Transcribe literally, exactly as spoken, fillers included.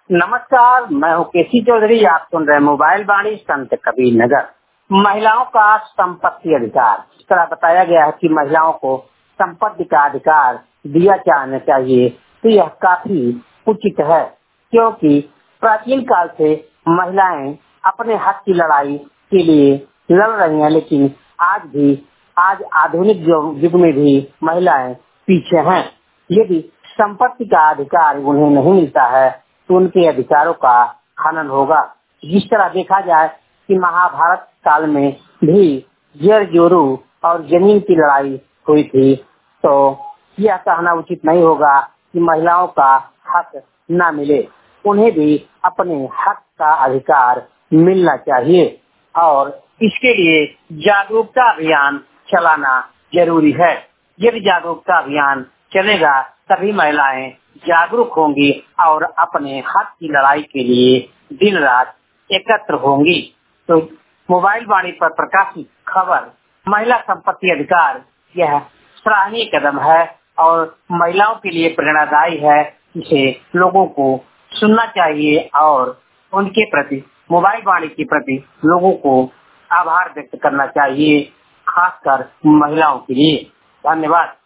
नमस्कार, मैं हूँ केसी चौधरी। आप सुन रहे मोबाइल वाणी संत कबीर नगर। महिलाओं का संपत्ति अधिकार। इस तरह बताया गया है कि महिलाओं को संपत्ति का अधिकार दिया जाना चाहिए, तो यह काफी उचित है, क्योंकि प्राचीन काल से महिलाएं अपने हक की लड़ाई के लिए लड़ रही हैं, लेकिन आज भी आज आधुनिक युग में भी महिलाएं पीछे हैं। यदि संपत्ति का अधिकार उन्हें नहीं मिलता है तो उनके अधिकारों का हनन होगा। जिस तरह देखा जाए कि महाभारत काल में भी जर जोरू और जमीन की लड़ाई हुई थी, तो यह कहना उचित नहीं होगा कि महिलाओं का हक न मिले। उन्हें भी अपने हक का अधिकार मिलना चाहिए और इसके लिए जागरूकता अभियान चलाना जरूरी है। यदि जागरूकता अभियान चलेगा तभी महिलाएं जागरूक होंगी और अपने हक की लड़ाई के लिए दिन रात एकत्र होंगी। तो मोबाइल वाणी पर प्रकाशित खबर महिला संपत्ति अधिकार यह सराहनीय कदम है और महिलाओं के लिए प्रेरणादायी है। इसे लोगों को सुनना चाहिए और उनके प्रति मोबाइल वाणी के प्रति लोगों को आभार व्यक्त करना चाहिए, खासकर महिलाओं के लिए। धन्यवाद।